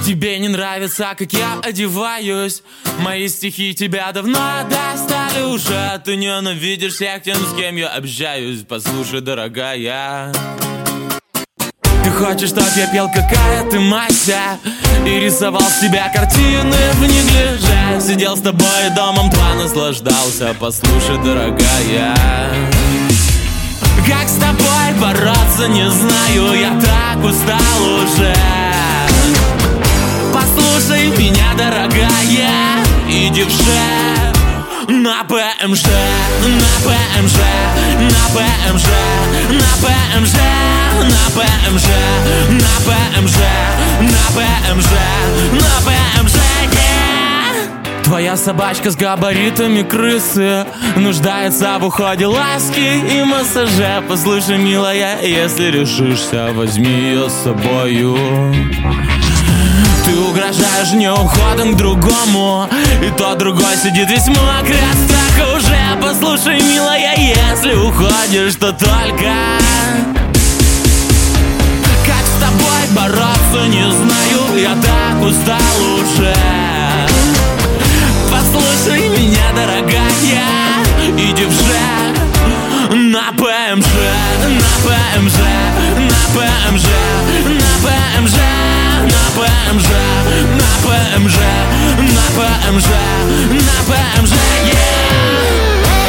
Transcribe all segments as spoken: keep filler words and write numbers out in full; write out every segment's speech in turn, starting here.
Тебе не нравится, как я одеваюсь. Мои стихи тебя давно достали уже. Ты ненавидишь всех тем, с кем я общаюсь. Послушай, дорогая, ты хочешь, чтоб я пел, какая ты Мася, и рисовал с тебя картины в неглиже. Сидел с тобой домом два, наслаждался. Послушай, дорогая, как с тобой бороться, не знаю. Я так устал уже. Послушай меня, дорогая, иди в шеф. На ПМЖ, на ПМЖ, на ПМЖ, на ПМЖ, на ПМЖ, на ПМЖ, на ПМЖ, на ПМЖ, yeah! Твоя собачка с габаритами крысы нуждается в уходе, ласки и массаже. Послушай, милая, если решишься, возьми ее с собою. Ты угрожаешь мне уходом к другому, и тот другой сидит весь мокрый от страха уже. Послушай, милая, если уходишь, то только как с тобой бороться, не знаю. Я так устал уже. Послушай меня, дорогая, иди в шеф. На ПМЖ, на ПМЖ, на ПМЖ, на ПМЖ, на ПМЖ, на ПМЖ, на ПМЖ, на ПМЖ, yeah!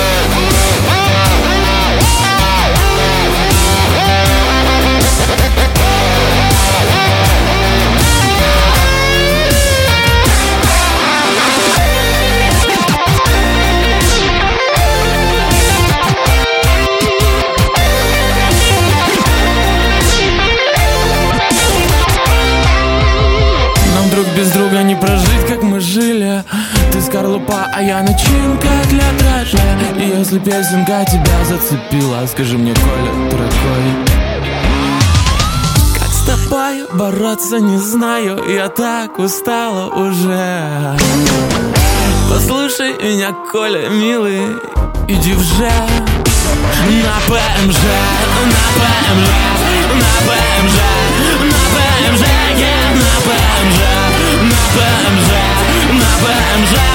Без друга не прожить, как мы жили. Ты скорлупа, а я начинка для дрожжа. И если песенка тебя зацепила, скажи мне, Коля, дорогой, как с тобой бороться, не знаю. Я так устала уже. Послушай меня, Коля, милый, иди в жар. На ПМЖ, на ПМЖ, на ПМЖ, на ПМЖ, yeah, на ПМЖ, на ПМЖ, на ПМЖ.